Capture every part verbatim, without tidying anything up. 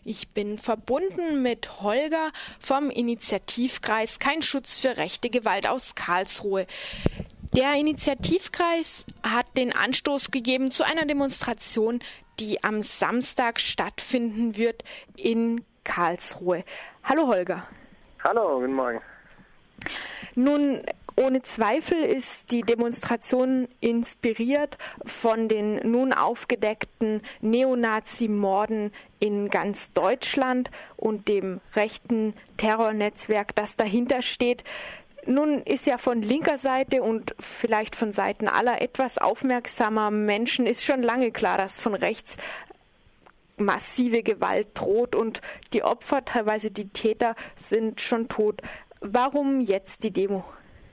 Ich bin verbunden mit Holger vom Initiativkreis Kein Schutz für rechte Gewalt aus Karlsruhe. Der Initiativkreis hat den Anstoß gegeben zu einer Demonstration, die am Samstag stattfinden wird in Karlsruhe. Hallo Holger. Hallo, guten Morgen. Nun, ohne Zweifel ist die Demonstration inspiriert von den nun aufgedeckten Neonazi-Morden in ganz Deutschland und dem rechten Terrornetzwerk, das dahinter steht. Nun ist ja von linker Seite und vielleicht von Seiten aller etwas aufmerksamer Menschen ist schon lange klar, dass von rechts massive Gewalt droht und die Opfer, teilweise die Täter, sind schon tot. Warum jetzt die Demo?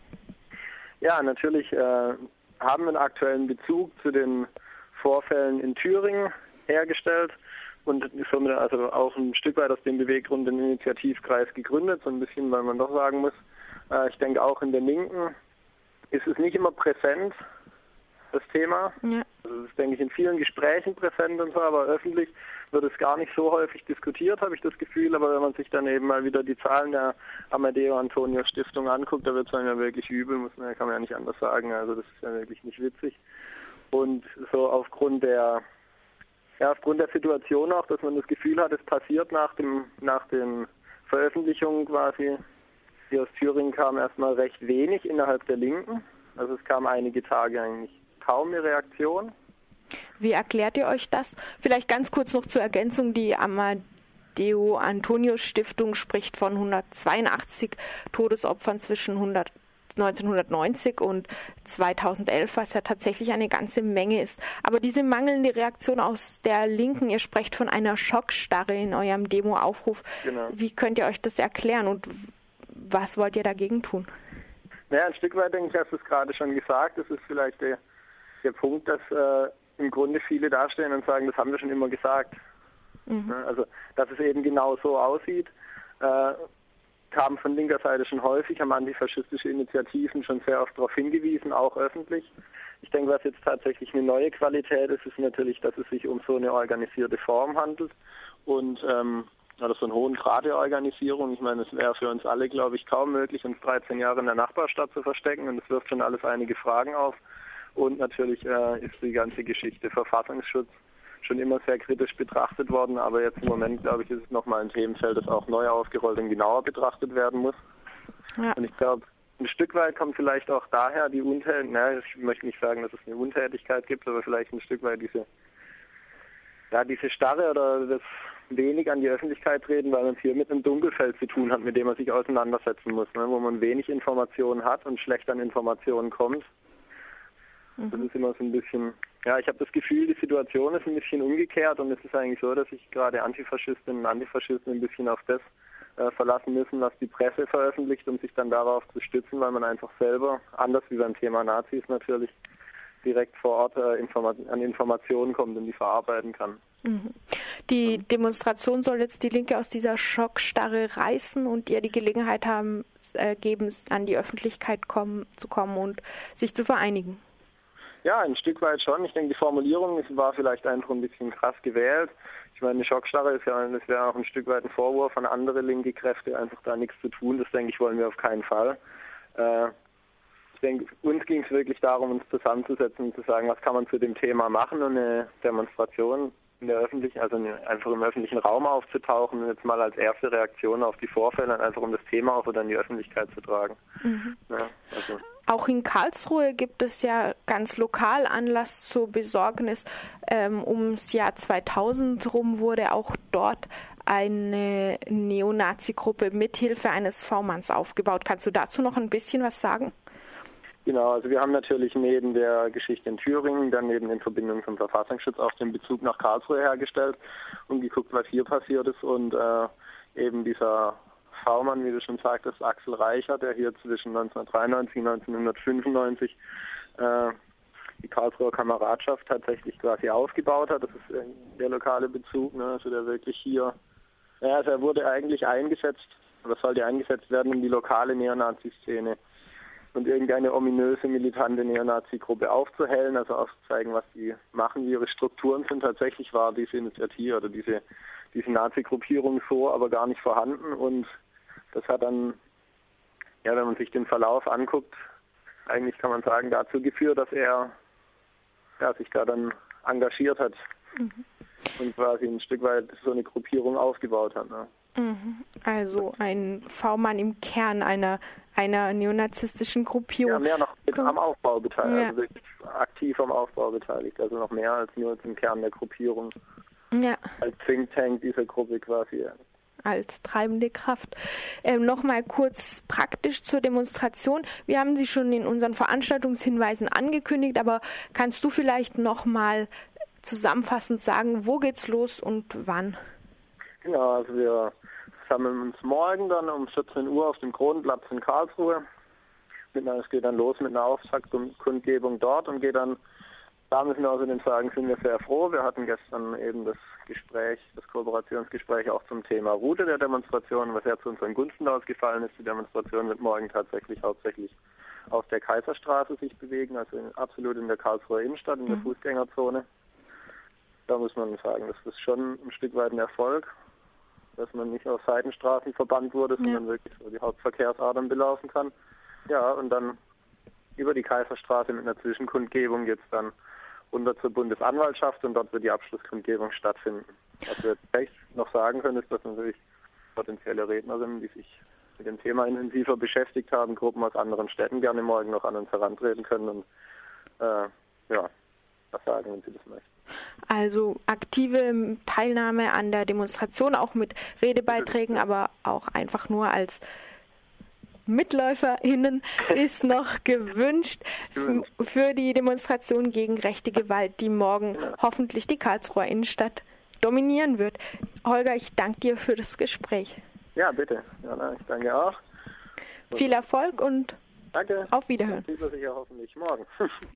Ja, natürlich äh, haben wir einen aktuellen Bezug zu den Vorfällen in Thüringen hergestellt und somit also auch ein Stück weit aus dem Beweggrund den Initiativkreis gegründet, so ein bisschen, weil man doch sagen muss, äh, ich denke auch in der Linken ist es nicht immer präsent, das Thema. Ja. Also es ist, denke ich, in vielen Gesprächen präsent und so, aber öffentlich wird es gar nicht so häufig diskutiert, habe ich das Gefühl. Aber wenn man sich dann eben mal wieder die Zahlen der Amadeo Antonio Stiftung anguckt, da wird es einem ja wirklich übel, muss man, kann man ja nicht anders sagen. Also das ist ja wirklich nicht witzig. Und so aufgrund der, ja, aufgrund der Situation auch, dass man das Gefühl hat, es passiert nach dem, nach den Veröffentlichungen quasi, die aus Thüringen kamen, erstmal recht wenig innerhalb der Linken. Also es kam einige Tage eigentlich kaum eine Reaktion. Wie erklärt ihr euch das? Vielleicht ganz kurz noch zur Ergänzung, die Amadeo Antonio Stiftung spricht von hundertzweiundachtzig Todesopfern zwischen neunzehnhundertneunzig und zweitausendelf, was ja tatsächlich eine ganze Menge ist. Aber diese mangelnde Reaktion aus der Linken, ihr sprecht von einer Schockstarre in eurem Demo-Aufruf. Genau. Wie könnt ihr euch das erklären und was wollt ihr dagegen tun? Naja, ein Stück weit, denke ich, hast du es gerade schon gesagt. Das ist vielleicht der, der Punkt, dass äh, im Grunde viele dastehen und sagen, das haben wir schon immer gesagt. Mhm. Also, dass es eben genau so aussieht, äh, kam von linker Seite schon häufig, haben antifaschistische Initiativen schon sehr oft darauf hingewiesen, auch öffentlich. Ich denke, was jetzt tatsächlich eine neue Qualität ist, ist natürlich, dass es sich um so eine organisierte Form handelt und ähm, also so einen hohen Grad der Organisierung. Ich meine, es wäre für uns alle, glaube ich, kaum möglich, uns dreizehn Jahre in der Nachbarstadt zu verstecken und es wirft schon alles einige Fragen auf. Und natürlich äh, ist die ganze Geschichte Verfassungsschutz schon immer sehr kritisch betrachtet worden, aber jetzt im Moment, glaube ich, ist es nochmal ein Themenfeld, das auch neu aufgerollt und genauer betrachtet werden muss. Ja. Und ich glaube, ein Stück weit kommt vielleicht auch daher die Untätigkeit, naja, ich möchte nicht sagen, dass es eine Untätigkeit gibt, aber vielleicht ein Stück weit diese, ja, diese Starre oder das wenig an die Öffentlichkeit treten, weil man es hier mit einem Dunkelfeld zu tun hat, mit dem man sich auseinandersetzen muss, ne, wo man wenig Informationen hat und schlecht an Informationen kommt. Das ist immer so ein bisschen, ja, ich habe das Gefühl, die Situation ist ein bisschen umgekehrt und es ist eigentlich so, dass sich gerade Antifaschistinnen und Antifaschisten ein bisschen auf das äh, verlassen müssen, was die Presse veröffentlicht, um sich dann darauf zu stützen, weil man einfach selber, anders wie beim Thema Nazis natürlich, direkt vor Ort äh, informa- an Informationen kommt und die verarbeiten kann. Mhm. Die Demonstration soll jetzt die Linke aus dieser Schockstarre reißen und ihr die Gelegenheit haben, äh, geben, an die Öffentlichkeit kommen, zu kommen und sich zu vereinigen. Ja, ein Stück weit schon. Ich denke, die Formulierung war vielleicht einfach ein bisschen krass gewählt. Ich meine, eine Schockstarre ist ja, das wäre auch ein Stück weit ein Vorwurf an andere linke Kräfte, einfach da nichts zu tun. Das, denke ich, wollen wir auf keinen Fall. Äh, ich denke, uns ging es wirklich darum, uns zusammenzusetzen und zu sagen, was kann man zu dem Thema machen und eine Demonstration in der öffentlichen, also einfach im öffentlichen Raum aufzutauchen und jetzt mal als erste Reaktion auf die Vorfälle einfach um das Thema auch wieder in die Öffentlichkeit zu tragen. Mhm. Ja, also. Auch in Karlsruhe gibt es ja ganz lokal Anlass zur Besorgnis. Ähm, ums Jahr zweitausend rum wurde auch dort eine Neonazi-Gruppe mithilfe eines V-Manns aufgebaut. Kannst du dazu noch ein bisschen was sagen? Genau, also wir haben natürlich neben der Geschichte in Thüringen, dann neben in Verbindung zum Verfassungsschutz auch den Bezug nach Karlsruhe hergestellt und geguckt, was hier passiert ist und äh, eben dieser V-Mann, wie du schon sagtest, Axel Reicher, der hier zwischen neunzehnhundertdreiundneunzig und neunzehnhundertfünfundneunzig äh, die Karlsruher Kameradschaft tatsächlich quasi aufgebaut hat. Das ist äh, der lokale Bezug, ne? Also der wirklich hier, ja, also er wurde eigentlich eingesetzt, oder sollte eingesetzt werden, um die lokale Neonazi-Szene und irgendeine ominöse, militante Neonazi-Gruppe aufzuhellen, also aufzuzeigen, was die machen, wie ihre Strukturen sind. Tatsächlich war diese Initiative oder diese diese Nazi-Gruppierung so aber gar nicht vorhanden. Und das hat dann, ja, wenn man sich den Verlauf anguckt, eigentlich kann man sagen, dazu geführt, dass er ja, sich da dann engagiert hat mhm. und quasi ein Stück weit so eine Gruppierung aufgebaut hat. Ne? Also ein V-Mann im Kern einer, einer neonazistischen Gruppierung. Ja, mehr noch mit am Aufbau beteiligt, ja. also wirklich aktiv am Aufbau beteiligt, also noch mehr als nur im Kern der Gruppierung. Ja. Als Think Tank dieser Gruppe quasi. Ja. Als treibende Kraft. Ähm, Nochmal kurz praktisch zur Demonstration. Wir haben sie schon in unseren Veranstaltungshinweisen angekündigt, aber kannst du vielleicht nochmal zusammenfassend sagen, wo geht's los und wann? Genau, also wir sammeln uns morgen dann um vierzehn Uhr auf dem Kronplatz in Karlsruhe. Es geht dann los mit einer Auftaktkundgebung dort und geht dann, da müssen wir außerdem sagen, sind wir sehr froh. Wir hatten gestern eben das Gespräch, das Kooperationsgespräch auch zum Thema Route der Demonstration, was ja zu unseren Gunsten ausgefallen ist. Die Demonstration wird morgen tatsächlich hauptsächlich auf der Kaiserstraße sich bewegen, also in, absolut in der Karlsruher Innenstadt, in der mhm. Fußgängerzone. Da muss man sagen, das ist schon ein Stück weit ein Erfolg, dass man nicht auf Seitenstraßen verbannt wurde, sondern ja. wirklich so die Hauptverkehrsadern belaufen kann. Ja, und dann über die Kaiserstraße mit einer Zwischenkundgebung geht es dann runter zur Bundesanwaltschaft und dort wird die Abschlusskundgebung stattfinden. Was wir jetzt vielleicht noch sagen können, ist, dass natürlich potenzielle Rednerinnen, die sich mit dem Thema intensiver beschäftigt haben, Gruppen aus anderen Städten gerne morgen noch an uns herantreten können und äh, ja, was sagen, wenn sie das möchten. Also aktive Teilnahme an der Demonstration, auch mit Redebeiträgen, aber auch einfach nur als MitläuferInnen ist noch gewünscht für die Demonstration gegen rechte Gewalt, die morgen ja. hoffentlich die Karlsruher Innenstadt dominieren wird. Holger, ich danke dir für das Gespräch. Ja, bitte. Ja, ich danke auch. Viel Erfolg und danke. Auf Wiederhören. Das sieht man sich ja hoffentlich morgen.